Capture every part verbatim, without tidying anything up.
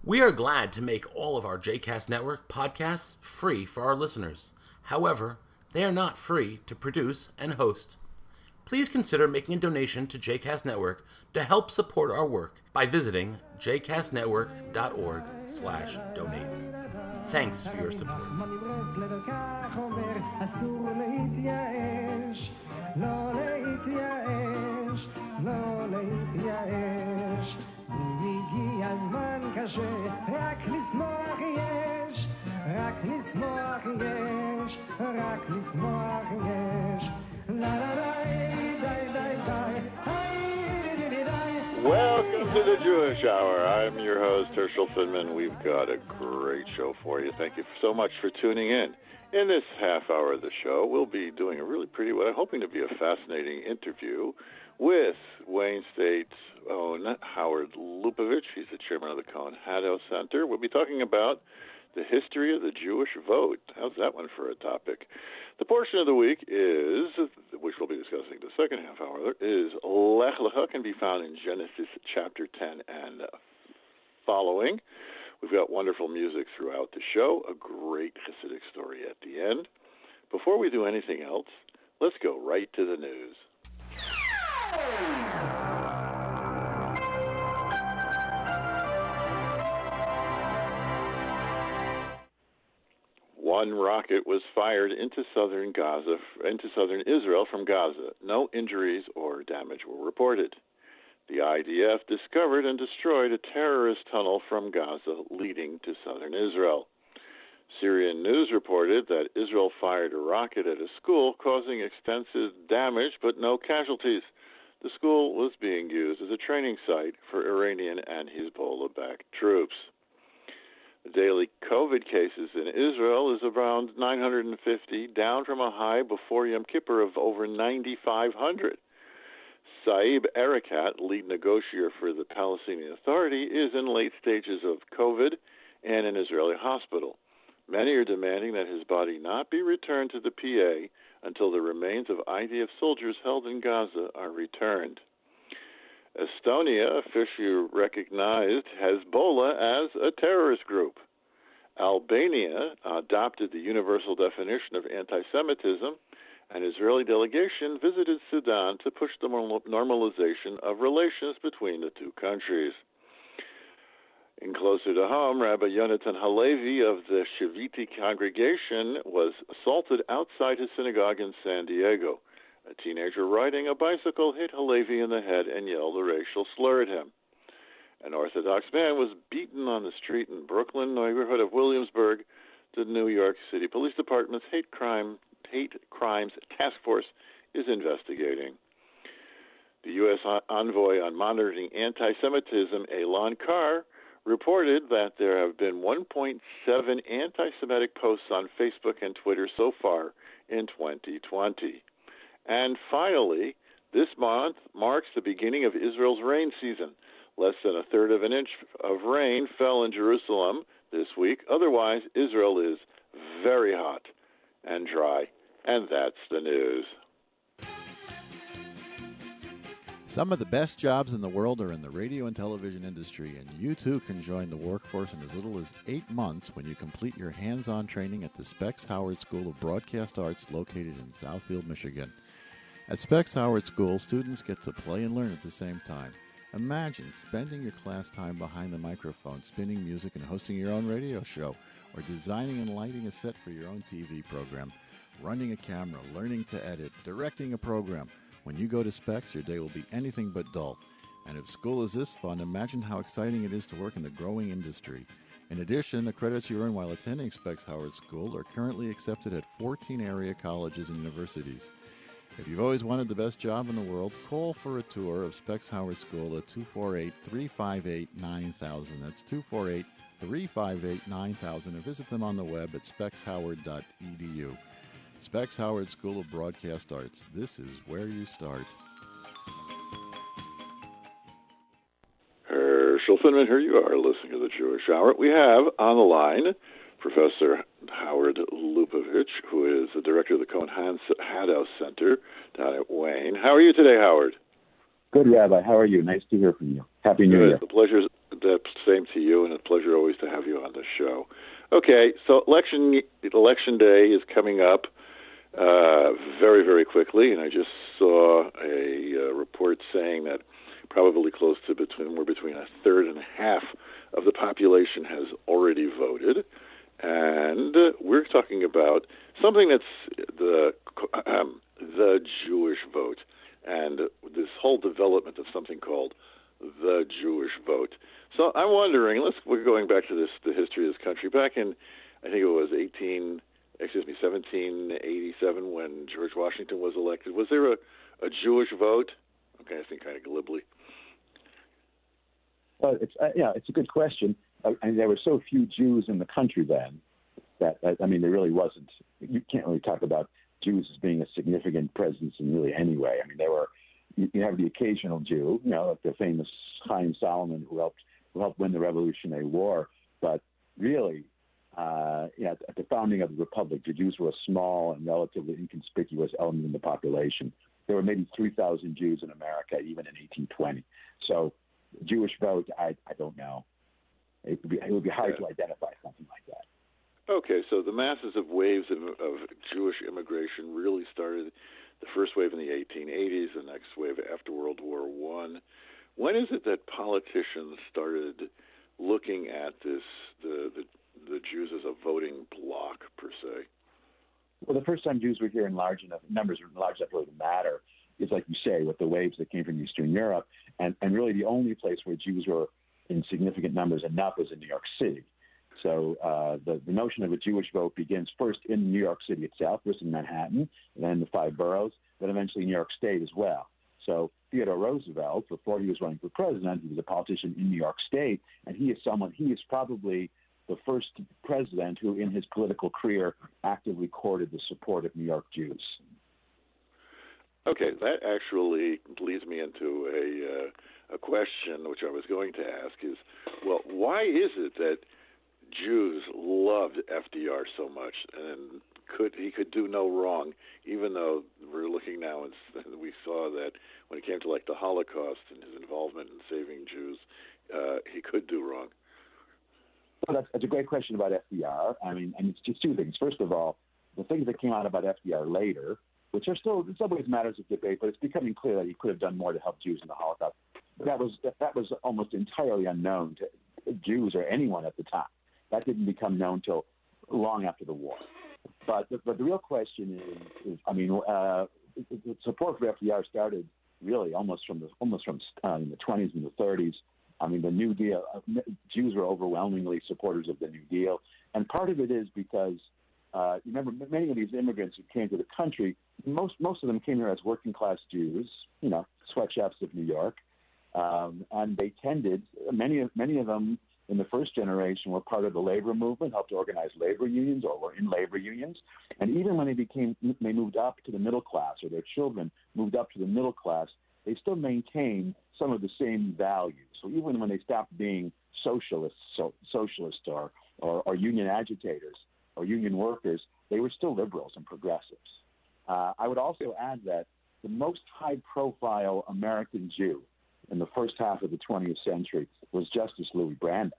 We are glad to make all of our J CAST Network podcasts free for our listeners. However, they are not free to produce and host. Please consider making a donation to J CAST Network to help support our work by visiting j cast network dot org slash donate. Thanks for your support. הגיע הזמן קשה, רק לשמוח יש, רק לשמוח יש, רק לשמוח יש. לה לה די, די, די, די, היי, די, די. Welcome to the Jewish Hour. I'm your host, Herschel Finman. We've got a great show for you. Thank you so much for tuning in. In this half hour of the show, we'll be doing a really pretty, what I'm hoping to be a fascinating interview with Wayne State's own Howard Lupovich. He's the chairman of the Cohen Haddow Center. We'll be talking about the history of the Jewish vote. How's that one for a topic? The portion of the week is, which we'll be discussing the second half hour, is Lech Lecha, can be found in Genesis chapter ten and following. We've got wonderful music throughout the show, a great Hasidic story at the end. Before we do anything else, let's go right to the news. One rocket was fired into southern Gaza, into southern Israel from Gaza. No injuries or damage were reported. The I D F discovered and destroyed a terrorist tunnel from Gaza leading to southern Israel. Syrian news reported that Israel fired a rocket at a school, causing extensive damage but no casualties. The school was being used as a training site for Iranian and Hezbollah-backed troops. The daily COVID cases in Israel is around nine hundred fifty, down from a high before Yom Kippur of over ninety-five hundred. Saeb Erekat, lead negotiator for the Palestinian Authority, is in late stages of COVID and in an Israeli hospital. Many are demanding that his body not be returned to the P A until the remains of I D F soldiers held in Gaza are returned. Estonia officially recognized Hezbollah as a terrorist group. Albania adopted the universal definition of anti-Semitism. An Israeli delegation visited Sudan to push the normalization of relations between the two countries. And closer to home, Rabbi Yonatan Halevi of the Shaviti congregation was assaulted outside his synagogue in San Diego. A teenager riding a bicycle hit Halevi in the head and yelled a racial slur at him. An Orthodox man was beaten on the street in Brooklyn, neighborhood of Williamsburg. The New York City Police Department's hate crime hate crimes task force is investigating. The U S envoy on monitoring anti-Semitism, Elan Carr, reported that there have been one point seven anti-Semitic posts on Facebook and Twitter so far in twenty twenty. And finally, this month marks the beginning of Israel's rain season. Less than a third of an inch of rain fell in Jerusalem this week. Otherwise, Israel is very hot and dry. And that's the news. Some of the best jobs in the world are in the radio and television industry, and you too can join the workforce in as little as eight months when you complete your hands-on training at the Specs Howard School of Broadcast Arts located in Southfield, Michigan. At Specs Howard School, students get to play and learn at the same time. Imagine spending your class time behind the microphone, spinning music and hosting your own radio show, or designing and lighting a set for your own T V program, running a camera, learning to edit, directing a program. When you go to Specs, your day will be anything but dull. And if school is this fun, imagine how exciting it is to work in the growing industry. In addition, the credits you earn while attending Specs Howard School are currently accepted at fourteen area colleges and universities. If you've always wanted the best job in the world, call for a tour of Specs Howard School at two four eight, three five eight, nine thousand. That's two four eight, three five eight, nine thousand, or visit them on the web at specs howard dot e d u. Specs Howard School of Broadcast Arts. This is where you start. Herschel Finman, here you are listening to the Jewish Hour. We have on the line Professor Howard Lupovich, who is the director of the Cohen Haddow Center down at Wayne. How are you today, Howard? Good, Rabbi. How are you? Nice to hear from you. Happy New Good. Year. The pleasure's, The same to you, and a pleasure always to have you on the show. Okay, so election election day is coming up uh, very, very quickly, and I just saw a uh, report saying that probably close to between we're between a third and a half of the population has already voted, and uh, we're talking about something that's the um, the Jewish vote, and this whole development of something called the Jewish vote. So I'm wondering, let's we're going back to this the history of this country. Back in, I think it was eighteen, excuse me, seventeen eighty-seven, when George Washington was elected. Was there a, a Jewish vote? Okay, I think kind of glibly. Well, it's uh, yeah, it's a good question. Uh, and there were so few Jews in the country then that uh, I mean, there really wasn't. You can't really talk about Jews as being a significant presence in really any way. I mean, there were. You, you have the occasional Jew, you know, like the famous Chaim Solomon, who helped who helped win the Revolutionary War. But really, uh, yeah, at the founding of the Republic, the Jews were a small and relatively inconspicuous element in the population. There were maybe three thousand Jews in America, even in eighteen twenty. So, the Jewish vote, I, I don't know. It would be, it would be hard yeah. to identify something like that. Okay, so the masses of waves of, of Jewish immigration really started. The first wave in the eighteen eighties, the next wave after World War One. When is it that politicians started looking at this, the, the the Jews as a voting bloc, per se? Well, the first time Jews were here in large enough numbers, large enough to matter, is like you say, with the waves that came from Eastern Europe, and, and really the only place where Jews were in significant numbers enough was in New York City. So uh, the, the notion of a Jewish vote begins first in New York City itself, first in Manhattan, then the five boroughs, then eventually New York State as well. So Theodore Roosevelt, before he was running for president, he was a politician in New York State, and he is someone, he is probably the first president who in his political career actively courted the support of New York Jews. Okay, that actually leads me into a, uh, a question which I was going to ask is, well, why is it that Jews loved F D R so much, and could he could do no wrong, even though we're looking now and we saw that when it came to like the Holocaust and his involvement in saving Jews, uh, he could do wrong. Well, that's, that's a great question about F D R. I mean, and it's just two things. First of all, the things that came out about F D R later, which are still in some ways matters of debate, but it's becoming clear that he could have done more to help Jews in the Holocaust. But that was that was almost entirely unknown to Jews or anyone at the time. That didn't become known till long after the war. But the, but the real question is, is I mean, uh, the support for F D R started really almost from the almost from uh, in the twenties and the thirties. I mean, the New Deal. Uh, Jews were overwhelmingly supporters of the New Deal, and part of it is because uh, you remember many of these immigrants who came to the country. Most most of them came here as working class Jews, you know, sweatshops of New York, um, and they tended many of many of them. In the first generation, were part of the labor movement, helped organize labor unions, or were in labor unions. And even when they became, they moved up to the middle class, or their children moved up to the middle class, they still maintained some of the same values. So even when they stopped being socialists, so, socialists, or, or or union agitators, or union workers, they were still liberals and progressives. Uh, I would also add that the most high-profile American Jew in the first half of the twentieth century was Justice Louis Brandeis,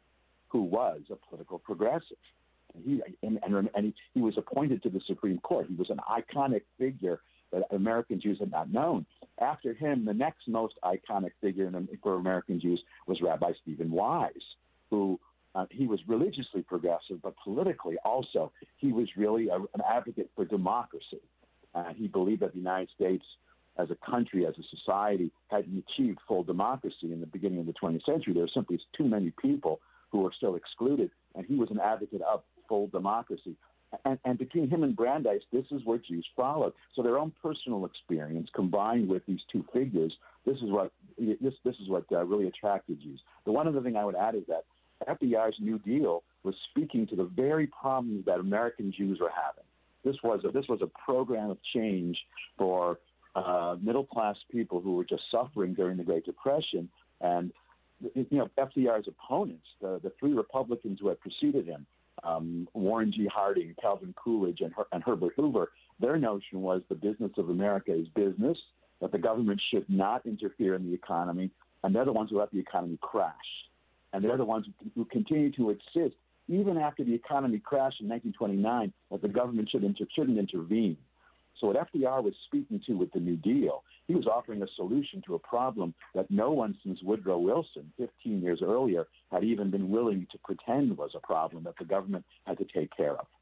who was a political progressive. He, and, and, and he, he was appointed to the Supreme Court. He was an iconic figure that American Jews had not known. After him, the next most iconic figure in, for American Jews was Rabbi Stephen Wise, who uh, he was religiously progressive, but politically also, he was really a, an advocate for democracy. Uh, he believed that the United States as a country, as a society, hadn't achieved full democracy in the beginning of the twentieth century. There were simply too many people who were still excluded, and he was an advocate of full democracy. And, and between him and Brandeis, this is where Jews followed. So their own personal experience combined with these two figures, this is what this this is what uh, really attracted Jews. The one other thing I would add is that F D R's New Deal was speaking to the very problems that American Jews were having. This was a, this was a program of change for Uh, middle-class people who were just suffering during the Great Depression. And, you know, F D R's opponents, the, the three Republicans who had preceded him, um, Warren G. Harding, Calvin Coolidge, and, Her- and Herbert Hoover, their notion was the business of America is business, that the government should not interfere in the economy, and they're the ones who let the economy crash. And they're the ones who, who continue to insist, even after the economy crashed in nineteen twenty-nine, that the government should inter- shouldn't intervene. So what F D R was speaking to with the New Deal, he was offering a solution to a problem that no one since Woodrow Wilson fifteen years earlier had even been willing to pretend was a problem that the government had to take care of.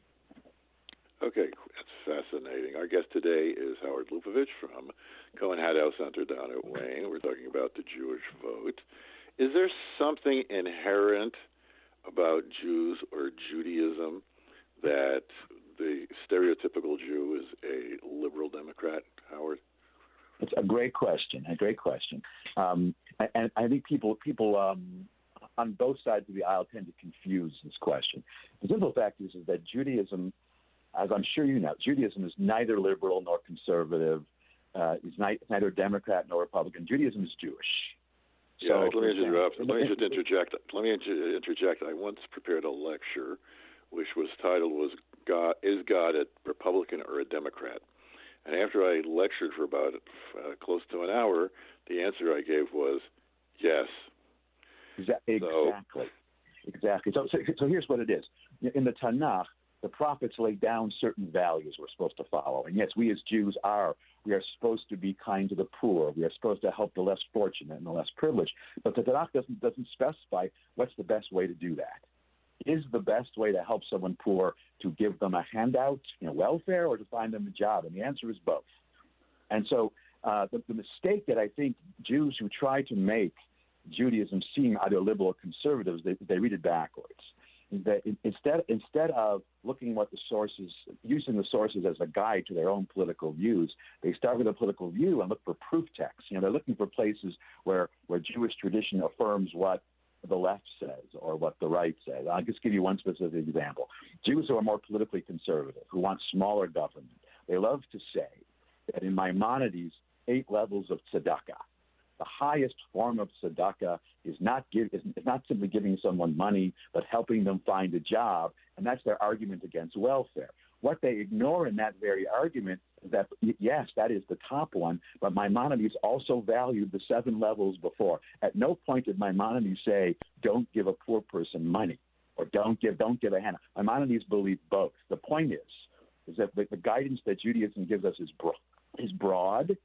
Okay, that's fascinating. Our guest today is Howard Lupovich from Cohen Haddow Center down at Wayne. We're talking about the Jewish vote. Is there something inherent about Jews or Judaism that the stereotypical Jew is a liberal Democrat, Howard? It's a great question, a great question. Um, and I think people people um, on both sides of the aisle tend to confuse this question. The simple fact is, is that Judaism, as I'm sure you know, Judaism is neither liberal nor conservative. Uh, it's ni- neither Democrat nor Republican. Judaism is Jewish. Yeah, So, let me interrupt. example, Let me just interject. Let me inter- interject. I once prepared a lecture, which was titled "Was God is God a Republican or a Democrat?" And after I lectured for about uh, close to an hour, the answer I gave was yes. Exactly. So, exactly. So, so, so here's what it is. In the Tanakh, the prophets laid down certain values we're supposed to follow. And yes, we as Jews are. We are supposed to be kind to the poor. We are supposed to help the less fortunate and the less privileged. But the Tanakh doesn't, doesn't specify what's the best way to do that. Is the best way to help someone poor to give them a handout, you know, welfare, or to find them a job? And the answer is both. And so uh, the, the mistake that I think Jews who try to make Judaism seem either liberal or conservatives, they, they read it backwards. That instead instead of looking at what the sources, using the sources as a guide to their own political views, they start with a political view and look for proof texts. You know, they're looking for places where, where Jewish tradition affirms what the left says or what the right says. I'll just give you one specific example. Jews who are more politically conservative, who want smaller government, they love to say that in Maimonides' eight levels of tzedakah, the highest form of tzedakah is not give, is, is not simply giving someone money, but helping them find a job, and that's their argument against welfare. What they ignore in that very argument is that, yes, that is the top one, but Maimonides also valued the seven levels before. At no point did Maimonides say, don't give a poor person money, or don't give don't give a hand. Maimonides believed both. The point is, is that the, the guidance that Judaism gives us is, bro- is broad,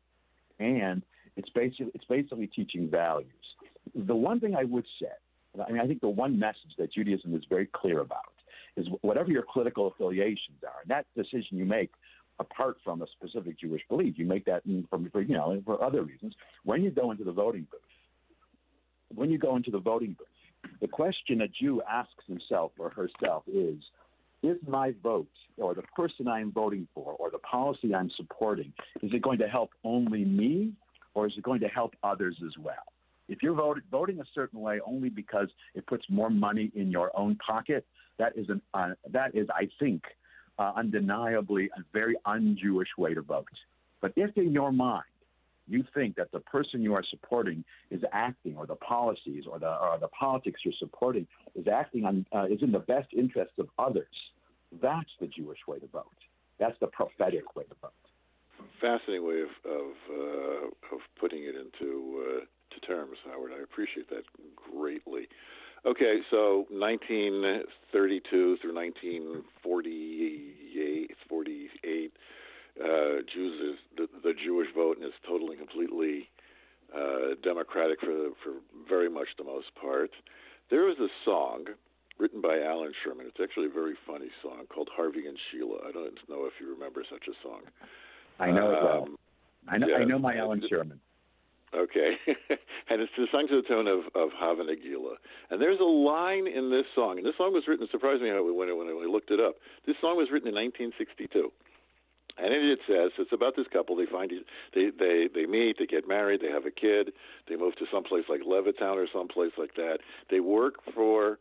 and it's basically it's basically teaching values. The one thing I would say, I mean, I think the one message that Judaism is very clear about is whatever your political affiliations are, and that decision you make apart from a specific Jewish belief, you make that in, for, for you know for other reasons. When you go into the voting booth, when you go into the voting booth, the question a Jew asks himself or herself is: is my vote, or the person I am voting for, or the policy I'm supporting, is it going to help only me, or is it going to help others as well? If you're voted, voting a certain way only because it puts more money in your own pocket, that is, an, uh, that is I think, uh, undeniably a very un-Jewish way to vote. But if in your mind you think that the person you are supporting is acting, or the policies or the, or the politics you're supporting is acting on, uh, is in the best interests of others, that's the Jewish way to vote. That's the prophetic way to vote. Fascinating way of of, uh, of putting it into uh, to terms, Howard. I appreciate that greatly. Okay, so nineteen thirty-two through nineteen forty-eight, forty-eight, uh, Jews is the, the Jewish vote is totally, completely uh, democratic for for very much the most part. There was a song written by Alan Sherman. It's actually a very funny song called Harvey and Sheila. I don't know if you remember such a song. I know it well. Um, I know, yes, I know my Alan Sherman. Okay. And it's sung to the tune of, of Hava Nagila. And there's a line in this song, and this song was written, surprised me when I, when I looked it up. This song was written in nineteen sixty-two. And in it says, it's about this couple. They find they, they, they meet, they get married, they have a kid, they move to someplace like Levittown or someplace like that. They work for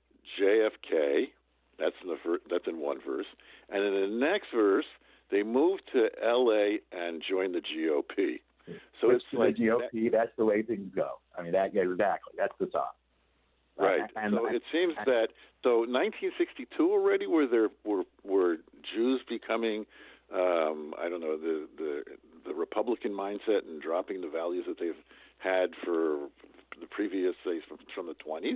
J F K. That's in, the fir- that's in one verse. And in the next verse, they move to L A and join the G O P. So it's, it's like the G O P. That, that's the way things go. I mean, that yeah, exactly. That's the song. Right. Uh, and, so and, it seems and, that so nineteen sixty-two already were there were were Jews becoming um, I don't know the, the the Republican mindset and dropping the values that they've had for the previous, say, from, from the twenties?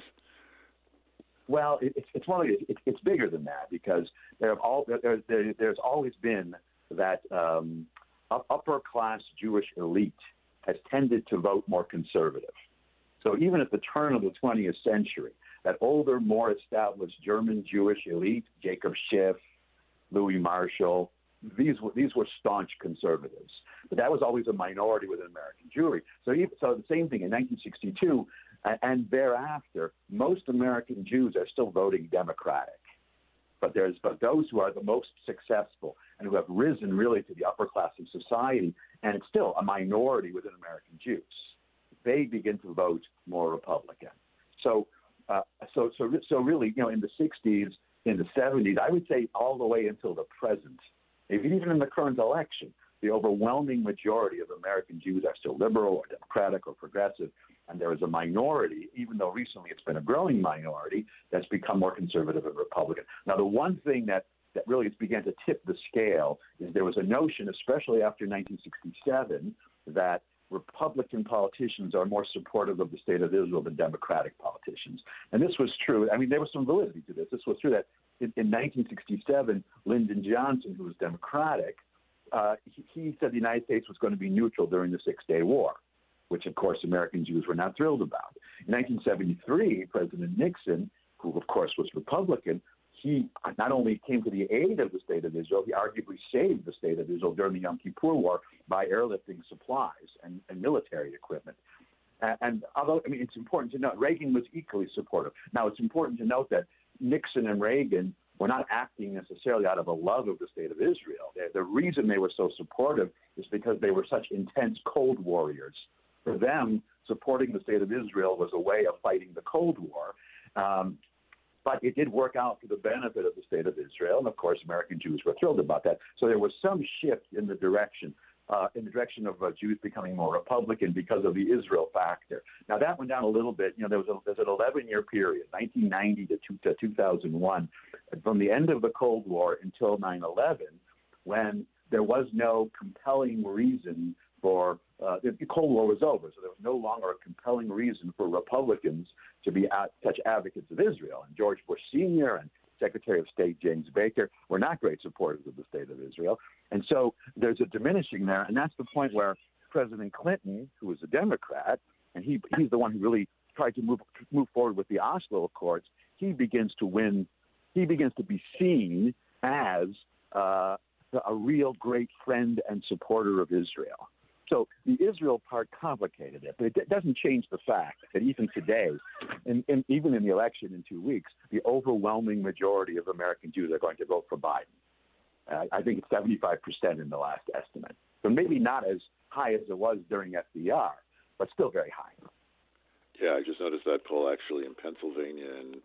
Well, it, it's it's one it, it's bigger than that because there have all there, there there's always been that um, upper class Jewish elite has tended to vote more conservative. So even at the turn of the twentieth century, that older, more established German Jewish elite, Jacob Schiff, Louis Marshall, these were these were staunch conservatives. But that was always a minority within American Jewry. So, even, so the same thing in nineteen sixty-two and thereafter, most American Jews are still voting Democratic. But there's but those who are the most successful and who have risen really to the upper class of society, and it's still a minority within American Jews, they begin to vote more Republican. So, uh, so, so, so really, you know, in the sixties, in the seventies, I would say all the way until the present, even in the current election, the overwhelming majority of American Jews are still liberal or democratic or progressive, and there is a minority, even though recently it's been a growing minority, that's become more conservative and Republican. Now, the one thing that, that really has began to tip the scale is there was a notion, especially after nineteen sixty-seven, that Republican politicians are more supportive of the state of Israel than Democratic politicians. And this was true. I mean, there was some validity to this. This was true that in, in nineteen sixty-seven, Lyndon Johnson, who was Democratic, uh, he, he said the United States was going to be neutral during the Six-Day War, which, of course, American Jews were not thrilled about. In nineteen seventy-three, President Nixon, who, of course, was Republican, he not only came to the aid of the state of Israel, he arguably saved the state of Israel during the Yom Kippur War by airlifting supplies and, and military equipment. And, and although, I mean, it's important to note, Reagan was equally supportive. Now, it's important to note that Nixon and Reagan were not acting necessarily out of a love of the state of Israel. The, the reason they were so supportive is because they were such intense Cold Warriors. For them, supporting the state of Israel was a way of fighting the Cold War. Um, But it did work out for the benefit of the state of Israel, and of course, American Jews were thrilled about that. So there was some shift in the direction, uh, in the direction of uh, Jews becoming more Republican because of the Israel factor. Now that went down a little bit. You know, there was, a, there was an eleven-year period, nineteen ninety to, two, to two thousand one, from the end of the Cold War until nine eleven, when there was no compelling reason for uh, the Cold War was over, so there was no longer a compelling reason for Republicans to be at, such advocates of Israel. And George Bush Senior and Secretary of State James Baker were not great supporters of the state of Israel. And so there's a diminishing there, and that's the point where President Clinton, who was a Democrat, and he he's the one who really tried to move move forward with the Oslo Accords, he begins to win, he begins to be seen as uh, a real great friend and supporter of Israel. So the Israel part complicated it, but it doesn't change the fact that even today, and, and even in the election in two weeks, the overwhelming majority of American Jews are going to vote for Biden. Uh, I think it's seventy-five percent in the last estimate. So maybe not as high as it was during F D R, but still very high. Yeah, I just noticed that poll actually in Pennsylvania and,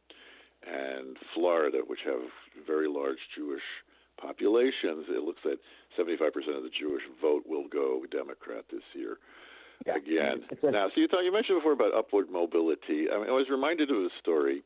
and Florida, which have very large Jewish populations. It looks like seventy-five percent of the Jewish vote will go Democrat this year. Yeah. Again. A, now, so you thought you mentioned before about upward mobility. I mean, I was reminded of a story.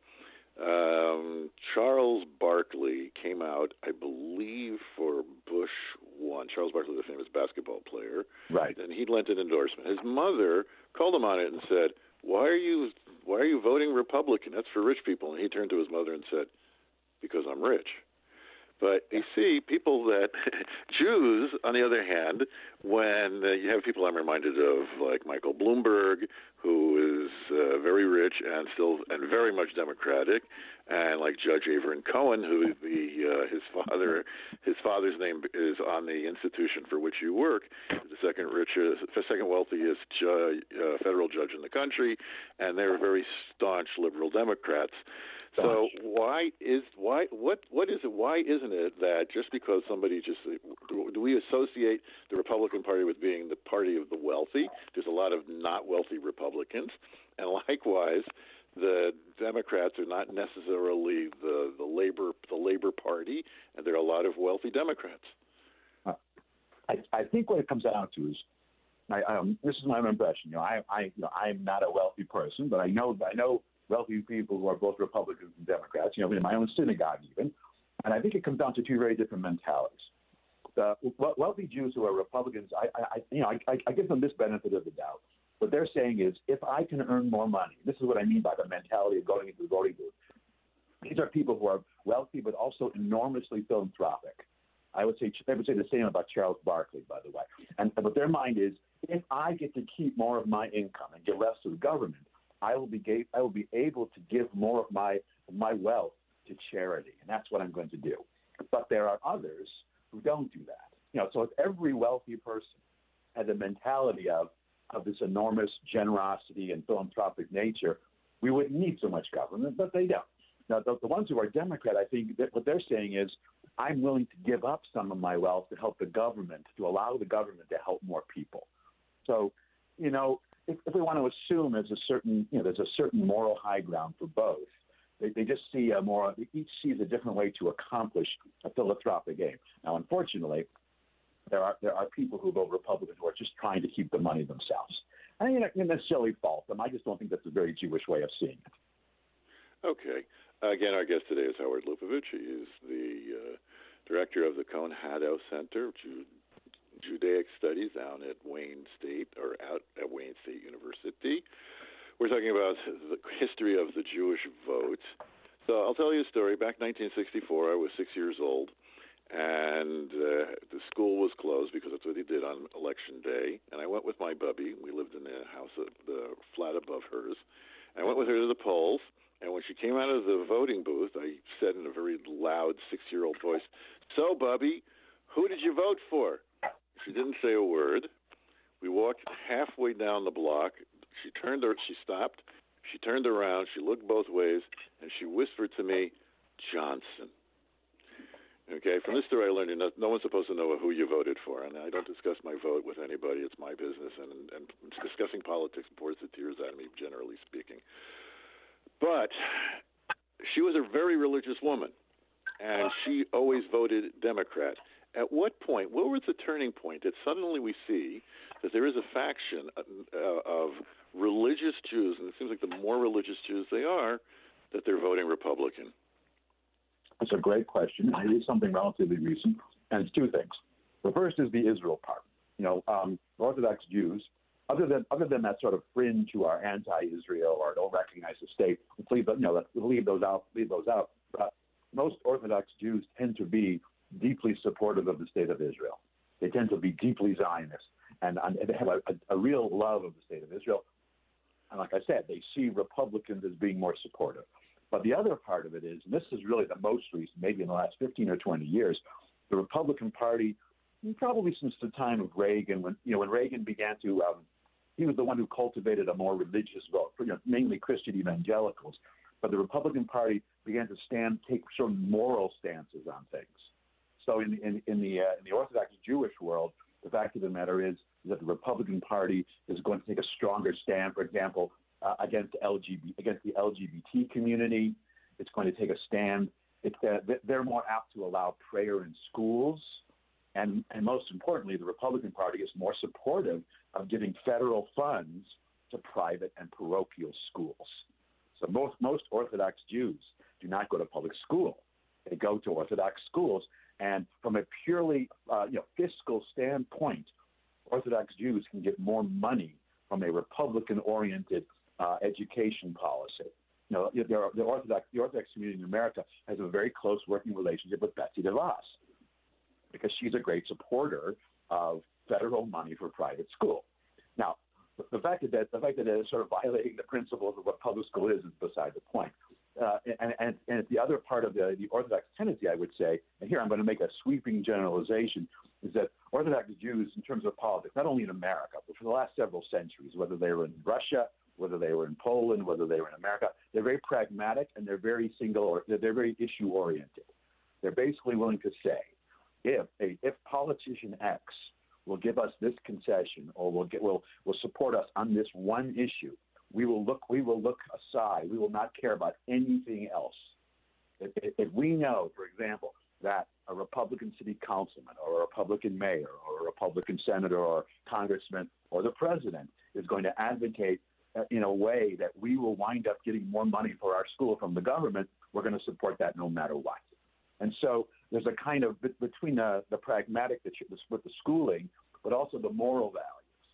Um, Charles Barkley came out, I believe, for Bush one. Charles Barkley, the famous basketball player. Right. And he lent an endorsement. His mother called him on it and said, "Why are you why are you voting Republican? That's for rich people." And he turned to his mother and said, "Because I'm rich." But you see, people that, Jews, on the other hand, when uh, you have people I'm reminded of, like Michael Bloomberg, who is uh, very rich and still and very much Democratic, and like Judge Averin Cohen, who the uh, his father his father's name is on the institution for which you work, the second richest, the second wealthiest ju- uh, federal judge in the country, and they're very staunch liberal Democrats. So why is why what what is it? Why isn't it that just because somebody just do we associate the Republican Party with being the party of the wealthy? There's a lot of not wealthy Republicans, and likewise, the Democrats are not necessarily the, the labor the Labor Party, and there are a lot of wealthy Democrats. Uh, I, I think what it comes down to is, I, um, this is my impression. You know, I I you know I'm not a wealthy person, but I know I know. wealthy people who are both Republicans and Democrats, you know, in my own synagogue even. And I think it comes down to two very different mentalities. The wealthy Jews who are Republicans, I, I you know, I, I give them this benefit of the doubt. What they're saying is, if I can earn more money, this is what I mean by the mentality of going into the voting booth. These are people who are wealthy, but also enormously philanthropic. I would say they would say the same about Charles Barkley, by the way. And but their mind is, if I get to keep more of my income and give less to the government, I will be I will be able to give more of my my wealth to charity, and that's what I'm going to do. But there are others who don't do that. You know, so if every wealthy person had the mentality of of this enormous generosity and philanthropic nature, we wouldn't need so much government, but they don't. Now, the, the ones who are Democrat, I think that what they're saying is, I'm willing to give up some of my wealth to help the government, to allow the government to help more people. So, you know, if, if we want to assume there's a certain, you know, there's a certain moral high ground for both, they, they just see a more, each sees a different way to accomplish a philanthropic aim. Now, unfortunately, there are there are people who vote Republican who are just trying to keep the money themselves. I mean, I don't necessarily fault them. I just don't think that's a very Jewish way of seeing it. Okay. Again, our guest today is Howard Lupovich. He is the uh, director of the Cohen Haddow Center of Ju- Judaic Studies down at Wayne State, or out at Wayne State University. We're talking about the history of the Jewish vote. So I'll tell you a story. Back in nineteen sixty-four, I was six years old, and uh, the school was closed because that's what they did on election day. And I went with my bubby. We lived in the house, of the flat above hers. I went with her to the polls. And when she came out of the voting booth, I said in a very loud six-year-old voice, "So, Bubby, who did you vote for?" She didn't say a word. We walked halfway down the block. She turned her, she stopped. She turned around. She looked both ways, and she whispered to me, "Johnson." Okay, from this story I learned no, no one's supposed to know who you voted for, and I don't discuss my vote with anybody. It's my business, and, and discussing politics pours the tears out of me, generally speaking. But she was a very religious woman, and she always voted Democrat. At what point, what was the turning point that suddenly we see that there is a faction uh, of religious Jews, and it seems like the more religious Jews they are, that they're voting Republican? That's a great question. It is something relatively recent, and it's two things. The first is the Israel part. You know, um, Orthodox Jews, Other than other than that sort of fringe who are anti-Israel or don't recognize the state, let's leave, you know, let's leave those out. Leave those out. But most Orthodox Jews tend to be deeply supportive of the state of Israel. They tend to be deeply Zionist, and, and they have a, a, a real love of the state of Israel. And like I said, they see Republicans as being more supportive. But the other part of it is, and this is really the most recent, maybe in the last fifteen or twenty years, the Republican Party, probably since the time of Reagan, when you know when Reagan began to um, he was the one who cultivated a more religious vote, you know, mainly Christian evangelicals. But the Republican Party began to stand, take sort of moral stances on things. So in, in, in the uh, in the Orthodox Jewish world, the fact of the matter is, is that the Republican Party is going to take a stronger stand, for example, uh, against L G B T, against the L G B T community. It's going to take a stand. It's, uh, they're more apt to allow prayer in schools. And, and most importantly, the Republican Party is more supportive of giving federal funds to private and parochial schools. So most, most Orthodox Jews do not go to public school. They go to Orthodox schools. And from a purely uh, you know, fiscal standpoint, Orthodox Jews can get more money from a Republican-oriented uh, education policy. You know, the, the, Orthodox, the Orthodox community in America has a very close working relationship with Betsy DeVos, because she's a great supporter of federal money for private school. Now, the fact that the fact that it is sort of violating the principles of what public school is is beside the point. Uh, and, and, and it's the other part of the, the Orthodox tendency, I would say, and here I'm going to make a sweeping generalization, is that Orthodox Jews, in terms of politics, not only in America, but for the last several centuries, whether they were in Russia, whether they were in Poland, whether they were in America, they're very pragmatic and they're very single, or they're very issue-oriented. They're basically willing to say, if a, if politician X will give us this concession or will get will will support us on this one issue, we will look we will look aside. We will not care about anything else. If, if, if we know, for example, that a Republican city councilman or a Republican mayor or a Republican senator or congressman or the president is going to advocate uh, in a way that we will wind up getting more money for our school from the government, we're going to support that no matter what. And so there's a kind of, between the, the pragmatic with the schooling, but also the moral values.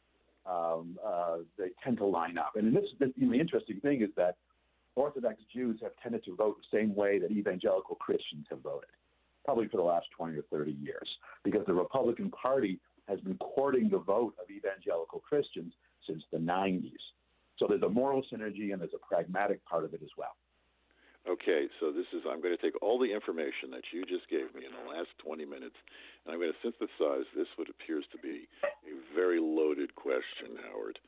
um, uh, they tend to line up. And this, this, you know, the interesting thing is that Orthodox Jews have tended to vote the same way that evangelical Christians have voted, probably for the last twenty or thirty years, because the Republican Party has been courting the vote of evangelical Christians since the nineties. So there's a moral synergy and there's a pragmatic part of it as well. Okay, so this is, I'm going to take all the information that you just gave me in the last twenty minutes, and I'm going to synthesize this, what appears to be a very loaded question, Howard.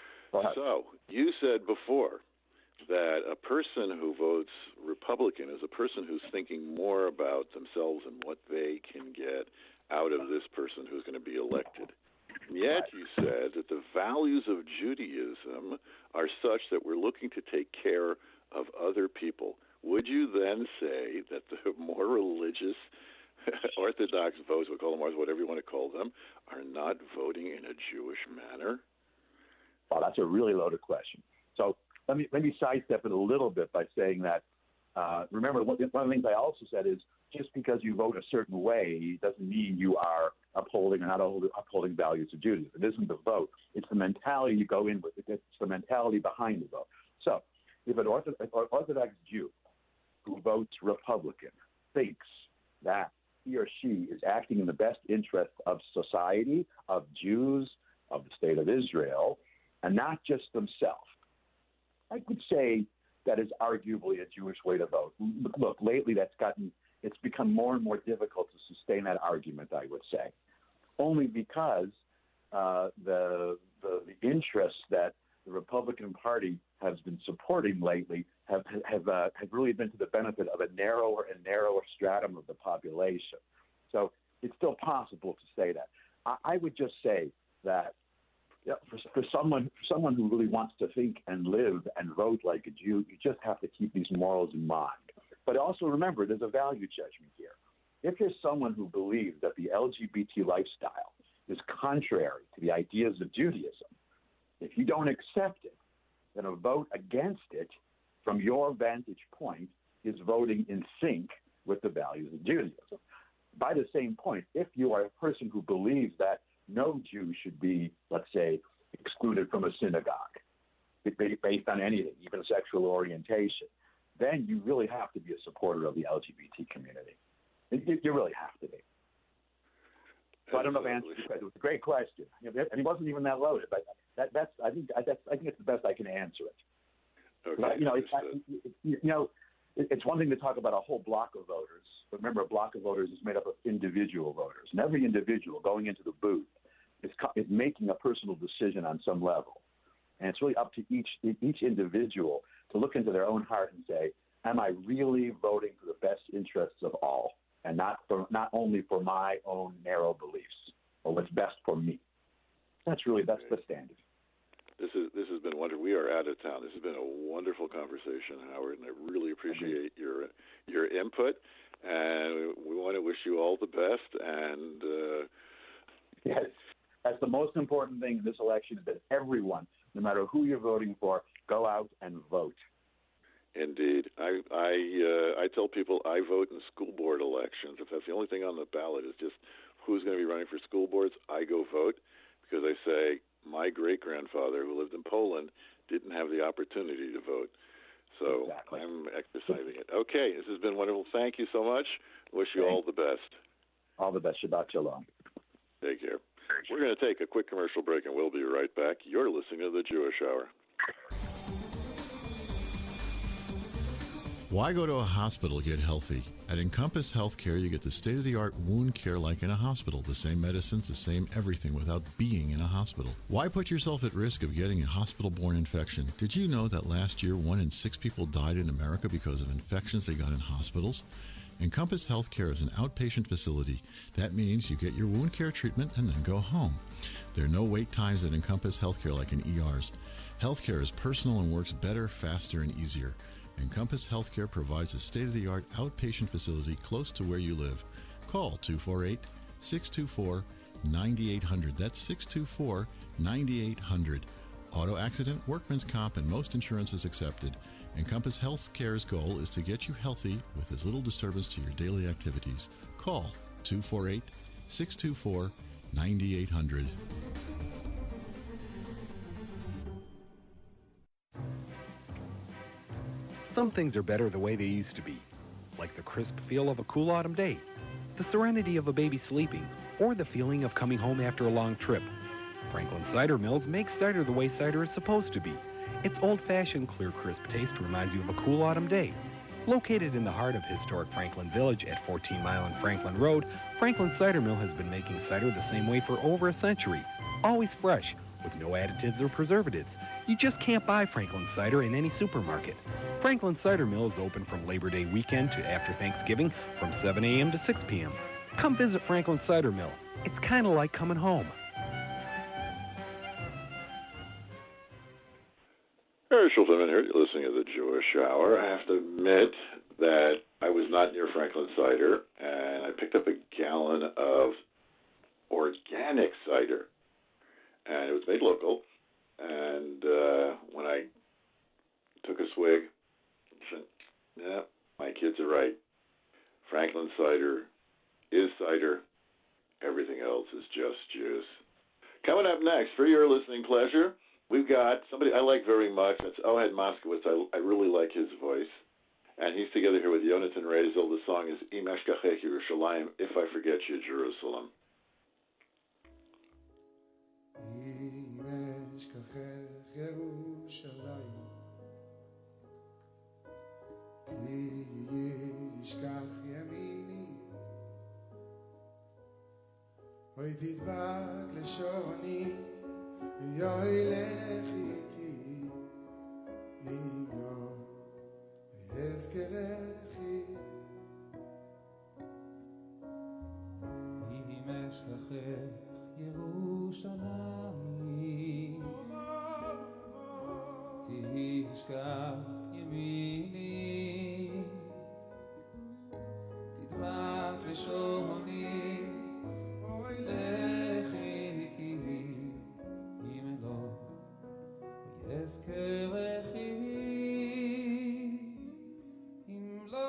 So you said before that a person who votes Republican is a person who's thinking more about themselves and what they can get out of this person who's going to be elected. And yet you said that the values of Judaism are such that we're looking to take care of other people. Would you then say that the more religious Orthodox votes, we'll call them ours, whatever you want to call them, are not voting in a Jewish manner? Oh, that's a really loaded question. So let me let me sidestep it a little bit by saying that, uh, remember, one of the things I also said is just because you vote a certain way doesn't mean you are upholding or not upholding values of Judaism. It isn't the vote. It's the mentality you go in with. It's the mentality behind the vote. So if an Orthodox Jew who votes Republican thinks that he or she is acting in the best interest of society, of Jews, of the state of Israel, and not just themselves, I would say that is arguably a Jewish way to vote. Look, lately that's gotten, it's become more and more difficult to sustain that argument, I would say, only because uh, the, the the interests that the Republican Party has been supporting lately have have uh, have really been to the benefit of a narrower and narrower stratum of the population. So it's still possible to say that. I, I would just say that yeah, for, for someone for someone who really wants to think and live and vote like a Jew, you just have to keep these morals in mind. But also remember, there's a value judgment here. If you're someone who believes that the L G B T lifestyle is contrary to the ideas of Judaism, if you don't accept it, then a vote against it from your vantage point is voting in sync with the values of Judaism. By the same point, if you are a person who believes that no Jew should be, let's say, excluded from a synagogue based on anything, even sexual orientation, then you really have to be a supporter of the L G B T community. You, you really have to be. So I don't know if I answered your question. It was a great question, and it wasn't even that loaded. But that, that's I think that's I think it's the best I can answer it. Okay, but, you know, it's, you know, it's one thing to talk about a whole block of voters. But remember, a block of voters is made up of individual voters, and every individual going into the booth is, is making a personal decision on some level, and it's really up to each each individual to look into their own heart and say, "Am I really voting for the best interests of all, and not for not only for my own narrow beliefs or what's best for me?" That's really that's the standard. This is this has been wonderful. We are out of town. This has been a wonderful conversation, Howard, and I really appreciate your your input. And we want to wish you all the best. And uh, yes, that's the most important thing in this election is that everyone, no matter who you're voting for, go out and vote. Indeed, I I uh, I tell people I vote in school board elections. If that's the only thing on the ballot is just who's going to be running for school boards, I go vote because I say my great-grandfather who lived in Poland didn't have the opportunity to vote. So exactly. I'm exercising it. Okay, this has been wonderful. Thank you so much. Wish you all the best. All the best. Shabbat shalom. Take care. We're going to take a quick commercial break, and we'll be right back. You're listening to The Jewish Hour. Why go to a hospital to get healthy? At Encompass Healthcare, you get the state-of-the-art wound care like in a hospital. The same medicines, the same everything without being in a hospital. Why put yourself at risk of getting a hospital-borne infection? Did you know that last year, one in six people died in America because of infections they got in hospitals? Encompass Healthcare is an outpatient facility. That means you get your wound care treatment and then go home. There are no wait times at Encompass Healthcare like in E Rs. Healthcare is personal and works better, faster, and easier. Encompass Healthcare provides a state-of-the-art outpatient facility close to where you live. Call two four eight, six two four, nine eight hundred. That's six two four, nine eight hundred. Auto accident, workman's comp, and most insurance is accepted. Encompass Healthcare's goal is to get you healthy with as little disturbance to your daily activities. Call two four eight, six two four, nine eight hundred. Some things are better the way they used to be, like the crisp feel of a cool autumn day, the serenity of a baby sleeping, or the feeling of coming home after a long trip. Franklin Cider Mills makes cider the way cider is supposed to be. Its old-fashioned, clear, crisp taste reminds you of a cool autumn day. Located in the heart of historic Franklin Village at fourteen Mile and Franklin Road, Franklin Cider Mill has been making cider the same way for over a century. Always fresh, with no additives or preservatives. You just can't buy Franklin Cider in any supermarket. Franklin Cider Mill is open from Labor Day weekend to after Thanksgiving from seven a.m. to six p.m. Come visit Franklin Cider Mill. It's kind of like coming home. Harry Schulteman here. You're listening to the Jewish Hour. I have to admit that I was not near Franklin Cider, and I picked up a gallon of organic cider, and it was made local. And uh, when I took a swig, I said, yeah, my kids are right. Franklin Cider is cider. Everything else is just juice. Coming up next, for your listening pleasure, we've got somebody I like very much. That's Ohad Moskowitz. I, I really like his voice. And he's together here with Yonatan Rezel. The song is Im Eshkachech Yerushalayim, If I Forget You, Jerusalem. Im Eshkachech Yerushalayim, Tishkach Yemini, Oy Tidbak Leshoni, Yoy Lechiki, Im Lo Yezkerechi, Im Eshkachech Yerushalayim, Tishkach Yemini, Tidbak Leshoni, Oy Lechiki, Im Lo Yezkerechi, Im Lo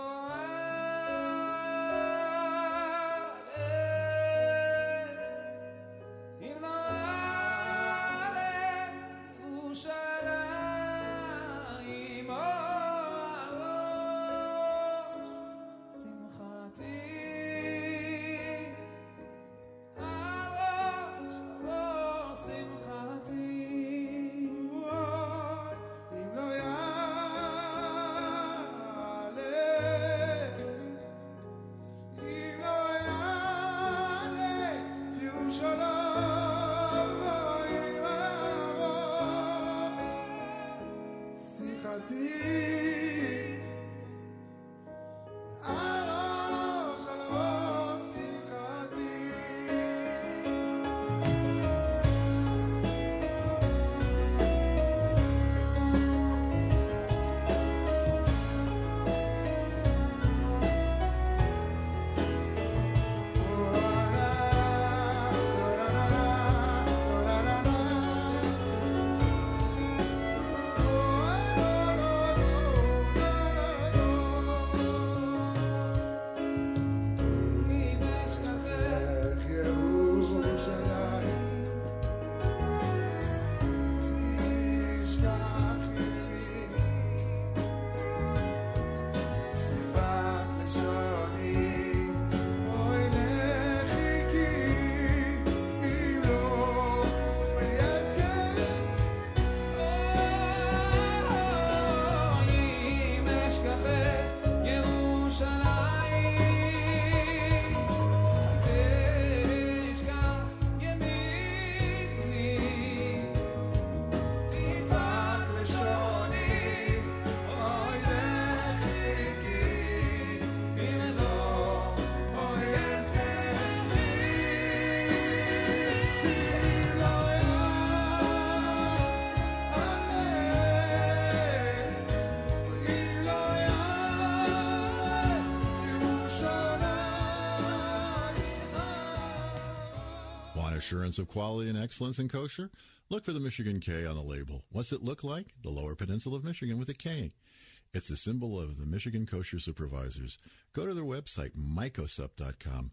Assurance of quality and excellence in kosher? Look for the Michigan K on the label. What's it look like? The Lower Peninsula of Michigan with a K. It's the symbol of the Michigan Kosher Supervisors. Go to their website, mycosup dot com.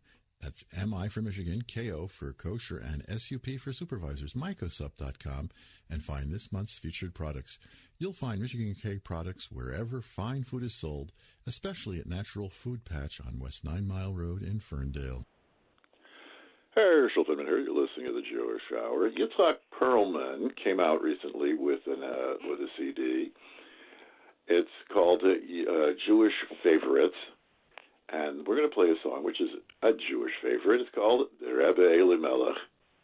That's M I for Michigan, K O for kosher, and S U P for supervisors. mycosup dot com, and find this month's featured products. You'll find Michigan K products wherever fine food is sold, especially at Natural Food Patch on West Nine Mile Road in Ferndale. Herschel Finman here. You're listening to the Jewish Hour. Yitzhak Perlman came out recently with an uh, with a C D. It's called uh, uh, Jewish Favorites, and we're going to play a song which is a Jewish favorite. It's called Rebbe Elimelech.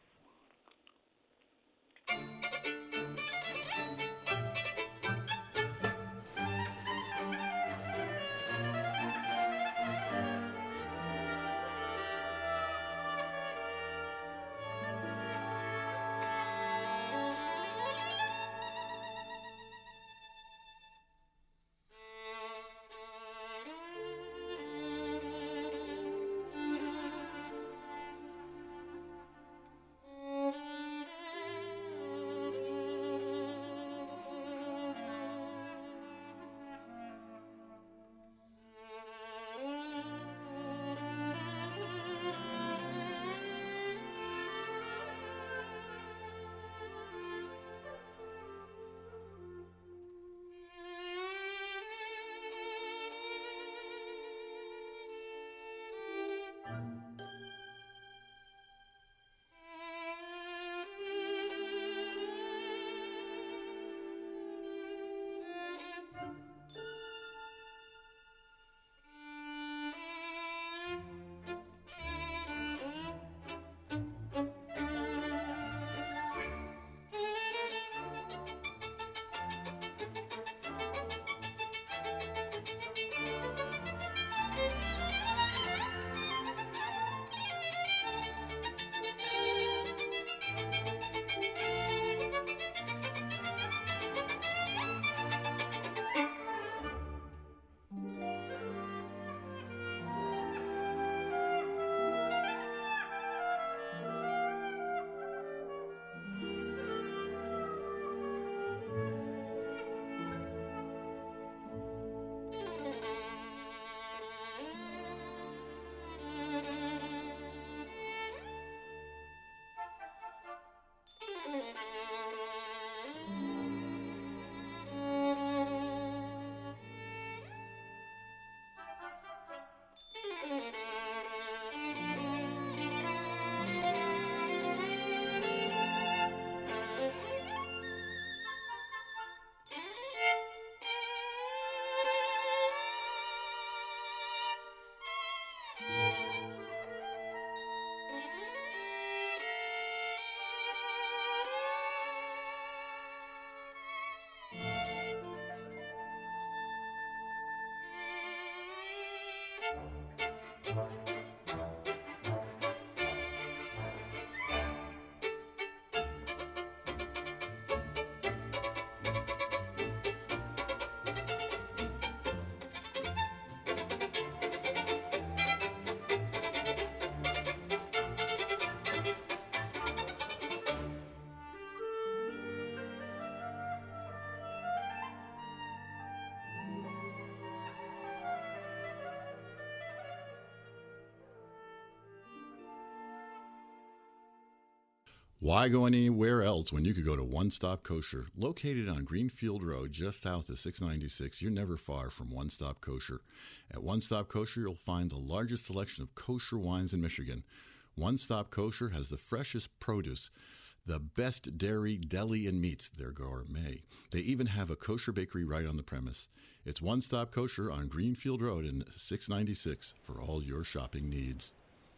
Why go anywhere else when you could go to One Stop Kosher? Located on Greenfield Road, just south of six ninety-six, you're never far from One Stop Kosher. At One Stop Kosher, you'll find the largest selection of kosher wines in Michigan. One Stop Kosher has the freshest produce, the best dairy, deli, and meats. They're gourmet. They even have a kosher bakery right on the premise. It's One Stop Kosher on Greenfield Road in six ninety-six for all your shopping needs.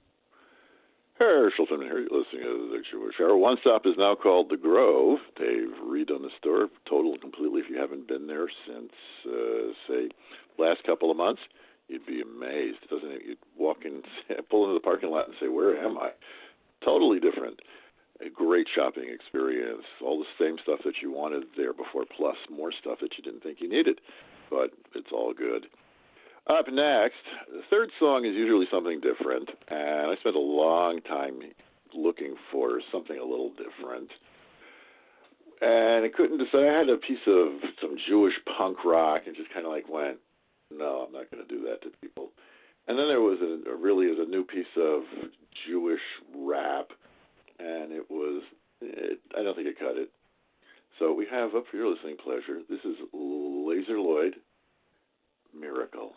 Herschel Finman here. You're listening to the Jewish Hour. One Stop is now called The Grove. They've redone the store totally and completely. If you haven't been there since, uh, say, last couple of months, you'd be amazed. It doesn't you'd walk in, pull into the parking lot and say, "Where am I?" Totally different. A great shopping experience. All the same stuff that you wanted there before, plus more stuff that you didn't think you needed. But it's all good. Up next, the third song is usually something different, and I spent a long time looking for something a little different. And I couldn't decide. I had a piece of some Jewish punk rock and just kind of like went, no, I'm not going to do that to people. And then there was a, a really is a new piece of Jewish rap, and it was, it, I don't think it cut it. So we have up for your listening pleasure, this is Laser Lloyd, Miracle.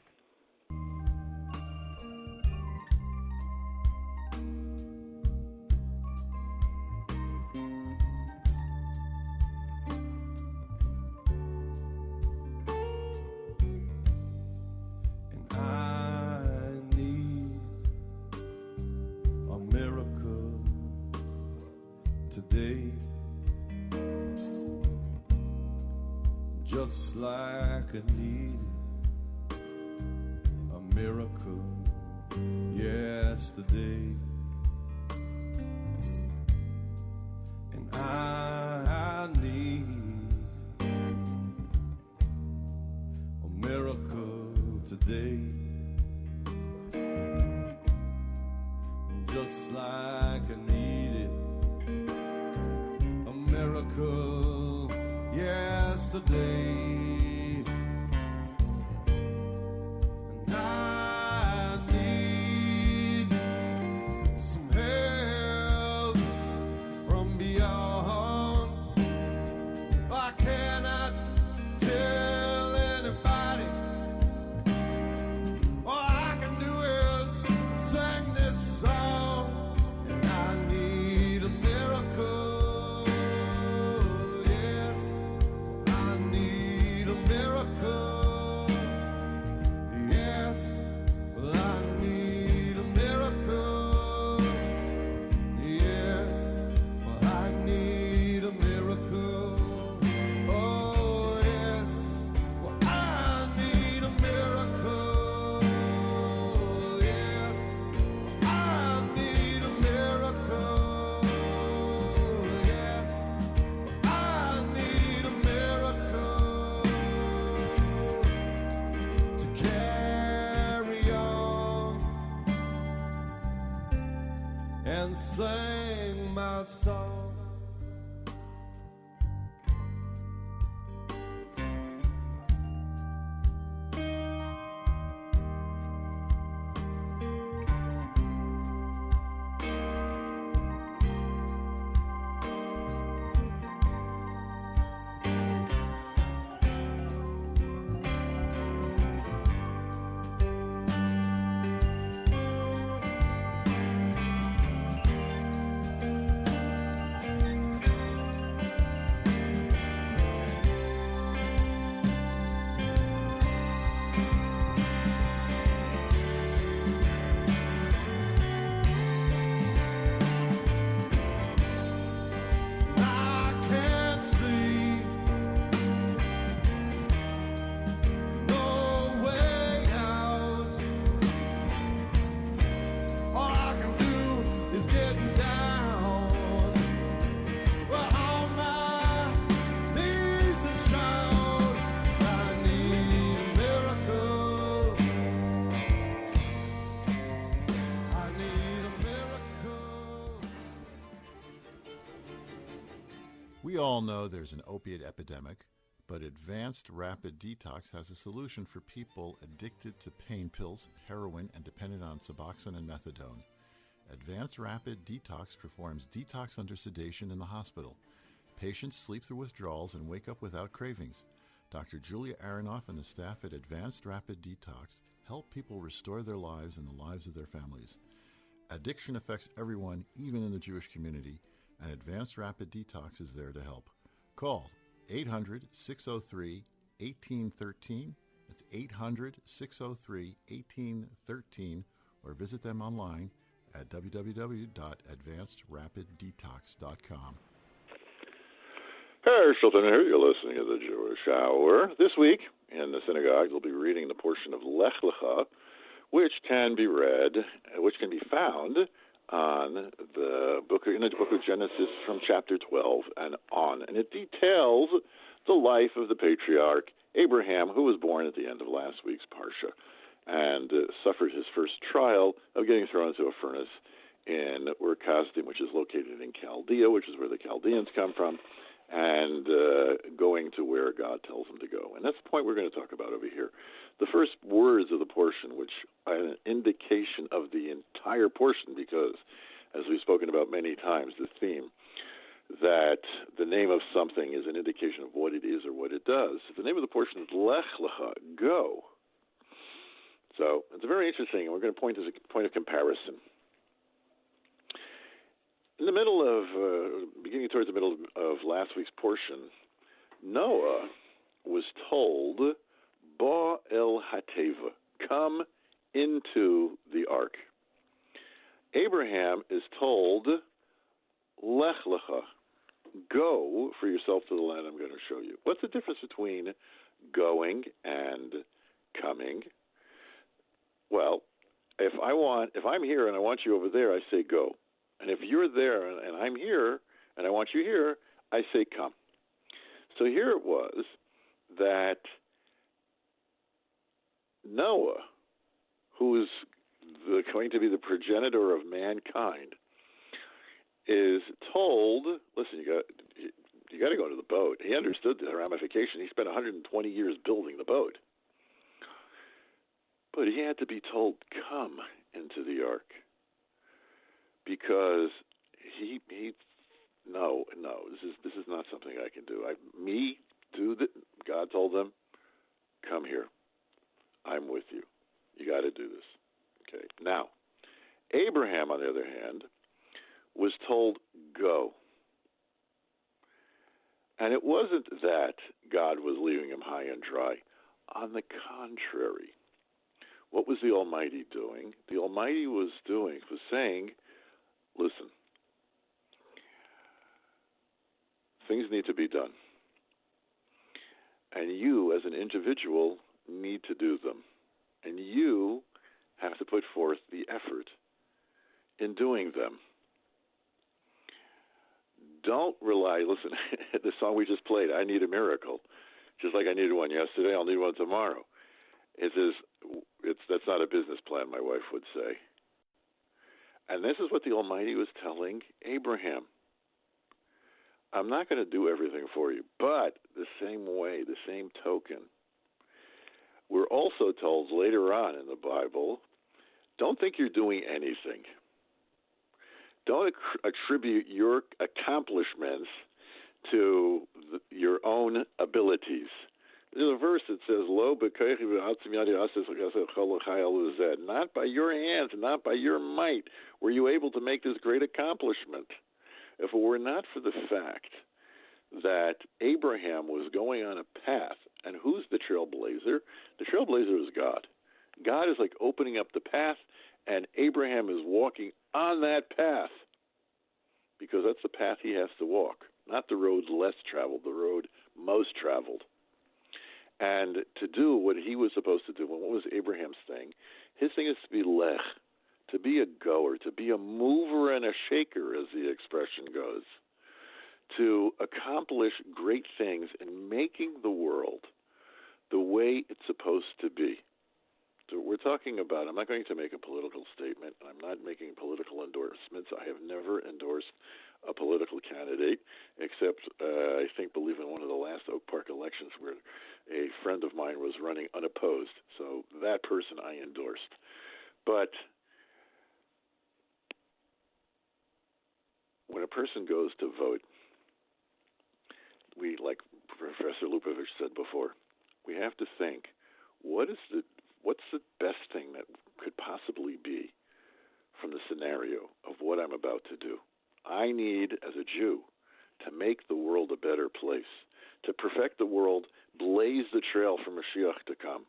Today, just like I needed a miracle yesterday, and I need a miracle today, just like I needed miracle yesterday, and I need some help from beyond. I cannot tell anybody. All I can do is sing this song, and I need a miracle. And sing my song. We all know there's an opiate epidemic, but Advanced Rapid Detox has a solution for people addicted to pain pills, heroin, and dependent on Suboxone and methadone. Advanced Rapid Detox performs detox under sedation in the hospital. Patients sleep through withdrawals and wake up without cravings. Doctor Julia Aronoff and the staff at Advanced Rapid Detox help people restore their lives and the lives of their families. Addiction affects everyone, even in the Jewish community, and Advanced Rapid Detox is there to help. Call eight hundred, six oh three, eighteen thirteen. That's eight hundred, six oh three, eighteen thirteen, or visit them online at w w w dot advanced rapid detox dot com. Herr Schulten here. You're listening to the Jewish Hour. This week in the synagogue, we'll be reading the portion of Lech Lecha, which can be read, which can be found on the book in the book of Genesis from chapter twelve and on, and it details the life of the patriarch Abraham, who was born at the end of last week's parsha, and uh, suffered his first trial of getting thrown into a furnace in Ur Kasdim, which is located in Chaldea, which is where the Chaldeans come from, and uh, going to where God tells them to go. And that's the point we're going to talk about over here. The first words of the portion, which are an indication of the entire portion, because, as we've spoken about many times, the theme that the name of something is an indication of what it is or what it does. The name of the portion is Lech Lecha, go. So it's very interesting, and we're going to point as a point of comparison. In the middle of, uh, beginning towards the middle of last week's portion, Noah was told, Ba el hateva, come into the ark. Abraham is told, Lech lecha, go for yourself to the land I'm going to show you. What's the difference between going and coming? Well, if I want, if I'm here and I want you over there, I say go. And if you're there and, and I'm here and I want you here, I say come. So here it was that Noah, who is the, going to be the progenitor of mankind, is told, listen, you got you got to go to the boat. He understood the ramification. He spent one hundred twenty years building the boat. But he had to be told, come into the ark. Because he he no, no, this is this is not something I can do. I me do that. God told them, come here. I'm with you. You got to do this. Okay. Now, Abraham, on the other hand, was told, go. And it wasn't that God was leaving him high and dry. On the contrary, what was the Almighty doing? The Almighty was doing, was saying, listen, things need to be done. And you, as an individual, need to do them. And you have to put forth the effort in doing them. Don't rely, listen, the song we just played, I Need a Miracle, just like I needed one yesterday, I'll need one tomorrow. It says, it's, that's not a business plan, my wife would say. And this is what the Almighty was telling Abraham. I'm not going to do everything for you, but the same way, the same token, we're also told later on in the Bible, don't think you're doing anything. Don't attribute your accomplishments to the, your own abilities. There's a verse that says, "Lo not by your hands, not by your might, were you able to make this great accomplishment." If it were not for the fact that Abraham was going on a path, and who's the trailblazer? The trailblazer is God. God is like opening up the path, and Abraham is walking on that path because that's the path he has to walk, not the road less traveled, the road most traveled. And to do what he was supposed to do, what was Abraham's thing? His thing is to be lech, to be a goer, to be a mover and a shaker, as the expression goes, to accomplish great things in making the world the way it's supposed to be. So we're talking about, I'm not going to make a political statement. I'm not making political endorsements. I have never endorsed a political candidate, except uh, I think, believe in one of the last Oak Park elections where a friend of mine was running unopposed. So that person I endorsed. But when a person goes to vote, we, like Professor Lupovich said before, we have to think, what is the what's the best thing that could possibly be from the scenario of what I'm about to do? I need, as a Jew, to make the world a better place, to perfect the world, blaze the trail for Mashiach to come.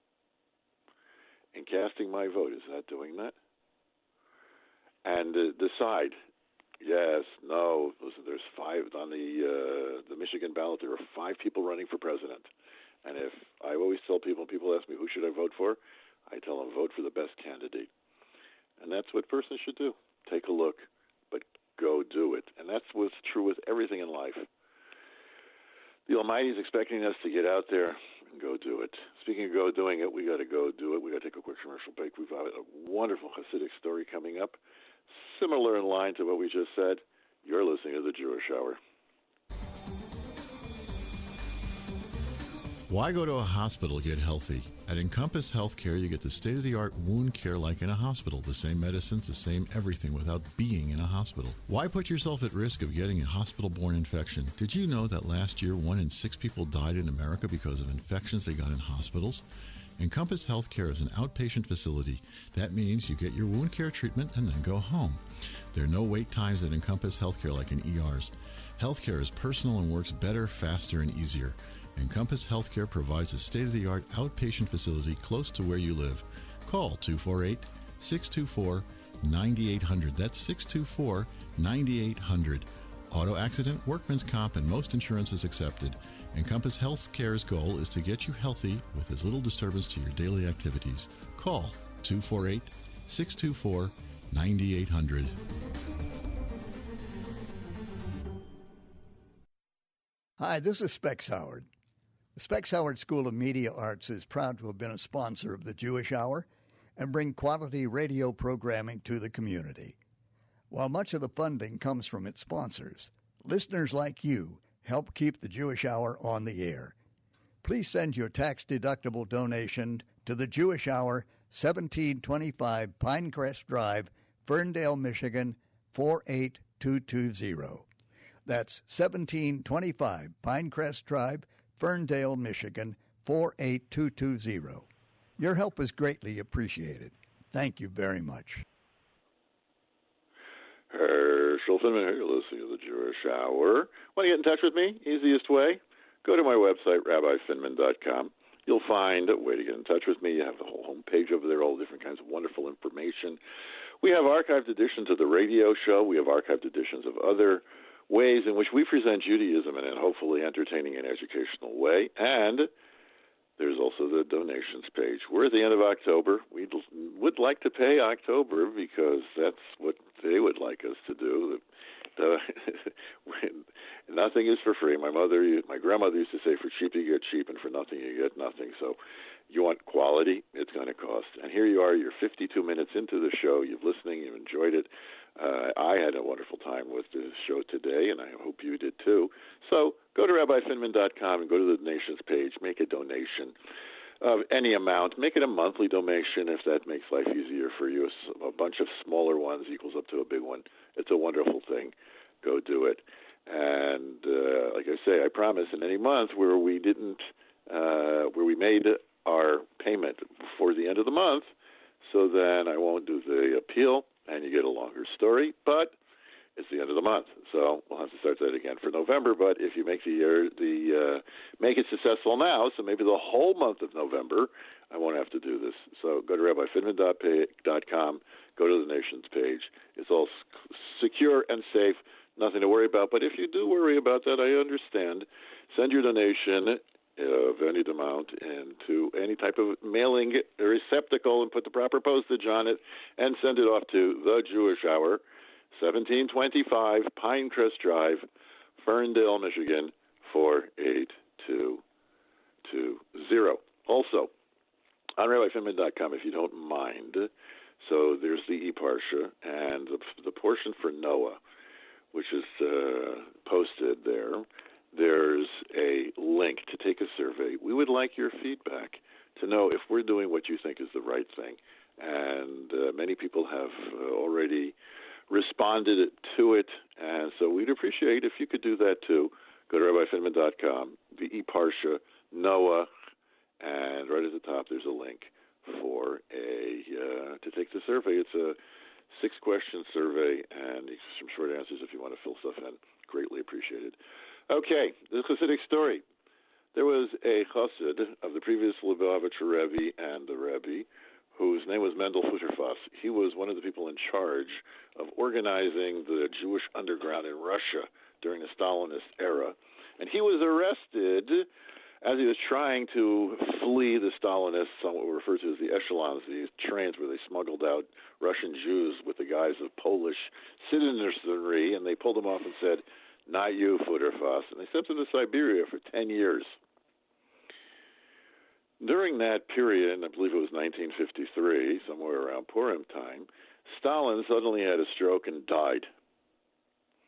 And casting my vote, is that doing that? And uh, decide, yes, no, listen, there's five, on the uh, the Michigan ballot, there are five people running for president. And if I always tell people, people ask me, who should I vote for? I tell them, vote for the best candidate. And that's what a person should do. Take a look, but go do it. And that's what's true with everything in life. The Almighty is expecting us to get out there and go do it. Speaking of go doing it, we got to go do it. We got to take a quick commercial break. We've got a wonderful Hasidic story coming up, similar in line to what we just said. You're listening to The Jewish Hour. Why go to a hospital to get healthy? At Encompass Healthcare, you get the state-of-the-art wound care like in a hospital. The same medicines, the same everything without being in a hospital. Why put yourself at risk of getting a hospital-borne infection? Did you know that last year one in six people died in America because of infections they got in hospitals? Encompass Healthcare is an outpatient facility. That means you get your wound care treatment and then go home. There are no wait times at Encompass Healthcare like in E Rs. Healthcare is personal and works better, faster, and easier. Encompass Healthcare provides a state-of-the-art outpatient facility close to where you live. Call two four eight, six two four, nine eight hundred. That's six two four, nine eight hundred. Auto accident, workman's comp, and most insurance is accepted. Encompass Healthcare's goal is to get you healthy with as little disturbance to your daily activities. Call two four eight, six two four, nine eight hundred. Hi, this is Specs Howard. The Specs Howard School of Media Arts is proud to have been a sponsor of the Jewish Hour and bring quality radio programming to the community. While much of the funding comes from its sponsors, listeners like you help keep the Jewish Hour on the air. Please send your tax-deductible donation to the Jewish Hour, seventeen twenty-five Pinecrest Drive, Ferndale, Michigan, four eight two two zero. That's seventeen twenty-five Pinecrest Drive, Ferndale, Michigan, four eight two two zero. Your help is greatly appreciated. Thank you very much. Herschel Finman here. You're listening to the Jewish Hour. Want to get in touch with me? Easiest way? Go to my website, rabbi finman dot com. You'll find a way to get in touch with me. You have the whole homepage over there, all different kinds of wonderful information. We have archived editions of the radio show. We have archived editions of other ways in which we present Judaism in a hopefully entertaining and educational way. And there's also the donations page. We're at the end of October. We would like to pay October because that's what they would like us to do. Uh, nothing is for free. My mother, my grandmother used to say, for cheap you get cheap, and for nothing you get nothing. So you want quality, it's going to cost. And here you are, you're fifty-two minutes into the show. You're listening, you've enjoyed it. Uh, I had a wonderful time with the show today, and I hope you did too. So go to rabbi finman dot com and go to the donations page. Make a donation of any amount. Make it a monthly donation if that makes life easier for you. A bunch of smaller ones equals up to a big one. It's a wonderful thing. Go do it. And uh, like I say, I promise in any month where we didn't, uh, where we made our payment before the end of the month, so then I won't do the appeal and you get a longer story, but it's the end of the month, so we'll have to start that again for November. But if you make the year, the uh, make it successful now, so maybe the whole month of November, I won't have to do this. So go to rabbi finman dot com, go to the nation's page. It's all secure and safe, nothing to worry about. But if you do worry about that, I understand. Send your donation of any amount into any type of mailing receptacle and put the proper postage on it and send it off to the Jewish Hour, seventeen twenty-five Pinecrest Drive, Ferndale, Michigan, four eight two two zero. Also, on rabbi finman dot com, if you don't mind, so there's the E-Parsha and the, the portion for Noah, which is uh, posted there. There's a link to take a survey. We would like your feedback to know if we're doing what you think is the right thing. And uh, many people have uh, already responded to it, and so we'd appreciate if you could do that too. Go to rabbi finman dot com, the E-Parsha, Noah, and right at the top there's a link for a uh, to take the survey. It's a six-question survey, and some short answers if you want to fill stuff in. Greatly appreciated. Okay, the Hasidic story. There was a chassid of the previous Lubavitcher Rebbe and the Rebbe, whose name was Mendel Futterfass. He was one of the people in charge of organizing the Jewish underground in Russia during the Stalinist era. And he was arrested as he was trying to flee the Stalinists on what were referred to as the echelons, these trains where they smuggled out Russian Jews with the guise of Polish citizenry, and they pulled them off and said, "Not you, Futterfass." And they sent him to Siberia for ten years. During that period, I believe it was nineteen fifty-three, somewhere around Purim time, Stalin suddenly had a stroke and died.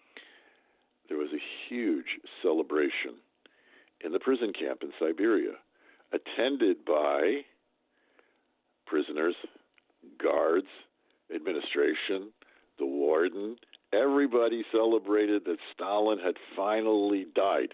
There was a huge celebration in the prison camp in Siberia. attended by prisoners, guards, administration, the warden. Everybody celebrated that Stalin had finally died.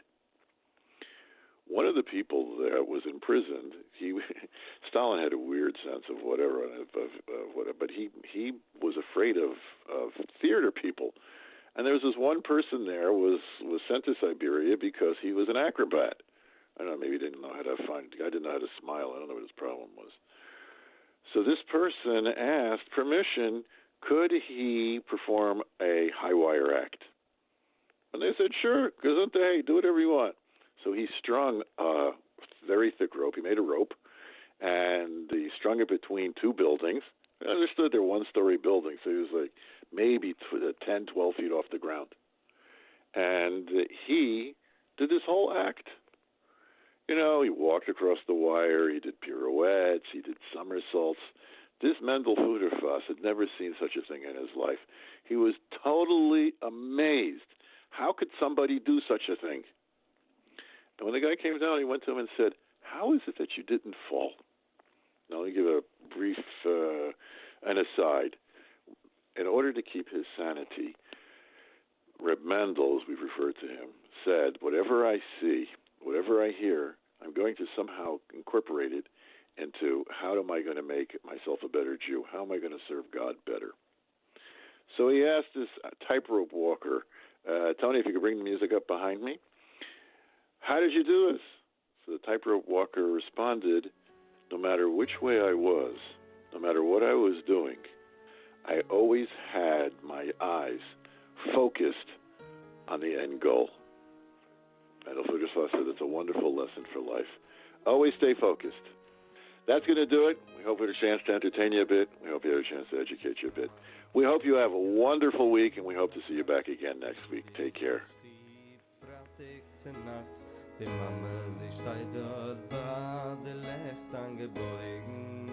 One of the people that was imprisoned, he Stalin had a weird sense of whatever, of, of, of whatever, but he he was afraid of, of theater people. And there was this one person there was was sent to Siberia because he was an acrobat. I don't know, maybe he didn't know how to find. The guy didn't know how to smile. I don't know what his problem was. So this person asked permission. Could he perform a high wire act? And they said, sure. Because hey, do whatever you want. So he strung a very thick rope. He made a rope, and he strung it between two buildings. I understood they're one-story buildings, so he was like maybe ten, twelve feet off the ground. And he did this whole act. You know, he walked across the wire, he did pirouettes, he did somersaults. This Mendel Fuderfass had never seen such a thing in his life. He was totally amazed. How could somebody do such a thing? And when the guy came down, he went to him and said, how is it that you didn't fall? Now, let me give a brief uh, an aside. In order to keep his sanity, Reb Mendel, as we've referred to him, said, whatever I see, whatever I hear, I'm going to somehow incorporate it into how am I going to make myself a better Jew? How am I going to serve God better? So he asked this tightrope walker, uh, Tony, if you could bring the music up behind me. How did you do this? So the tightrope walker responded, no matter which way I was, no matter what I was doing, I always had my eyes focused on the end goal. Mendel Fuderfass said it's a wonderful lesson for life. Always stay focused. That's going to do it. We hope we had a chance to entertain you a bit. We hope you had a chance to educate you a bit. We hope you have a wonderful week, and we hope to see you back again next week. Take care. Die Mama, sie steht dort bei der Licht angebeugen.